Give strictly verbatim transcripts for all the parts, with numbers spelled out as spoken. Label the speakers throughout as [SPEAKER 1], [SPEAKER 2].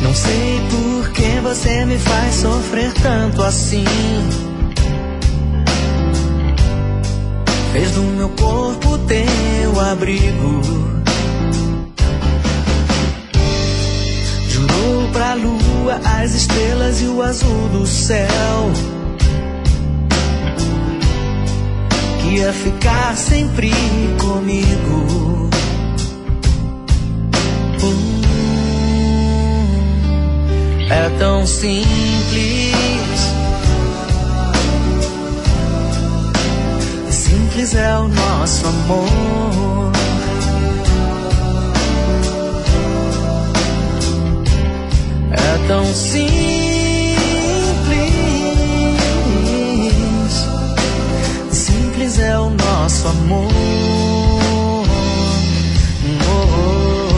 [SPEAKER 1] Não sei por que você me faz sofrer tanto assim. Fez do meu corpo teu abrigo. Jurou pra lua, as estrelas e o azul do céu que ia ficar sempre comigo. Hum, é tão simples. Simples é o nosso amor. É tão simples. Simples é o nosso amor. Oh.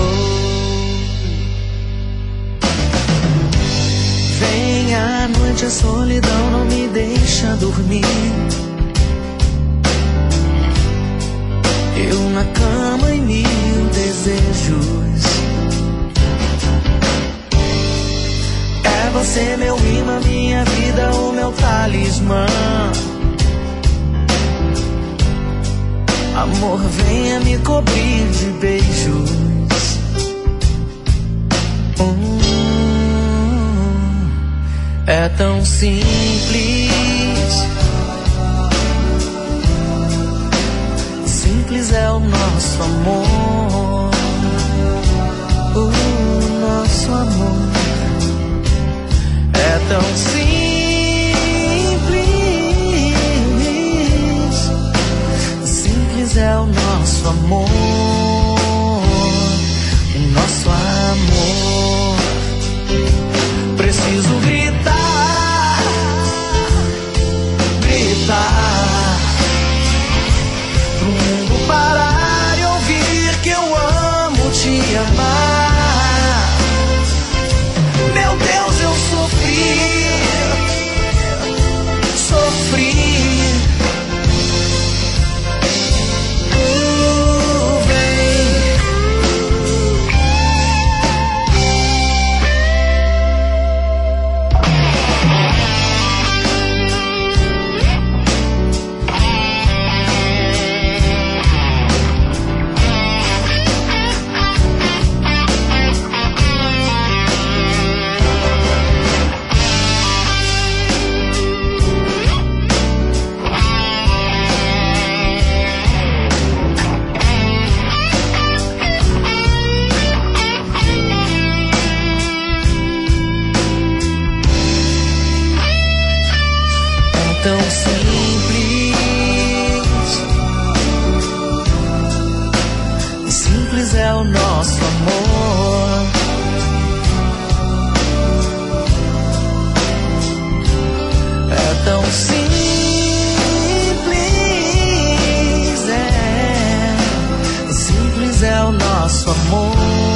[SPEAKER 1] Vem à noite, a solidão não me deixa dormir. Eu na cama e mil desejos. É você meu imã, minha vida, o meu talismã. Amor, venha me cobrir de beijos. Hum, é tão simples. Simples é o nosso amor. O nosso amor é tão simples. Simples é o nosso amor. O nosso amor. Preciso gritar, gritar pro mundo parar e ouvir que eu amo te amar. Meu Deus, eu sofri, sofri. Uh, vem. Tão simples. Simples é o nosso amor. É tão simples, é. Simples é o nosso amor.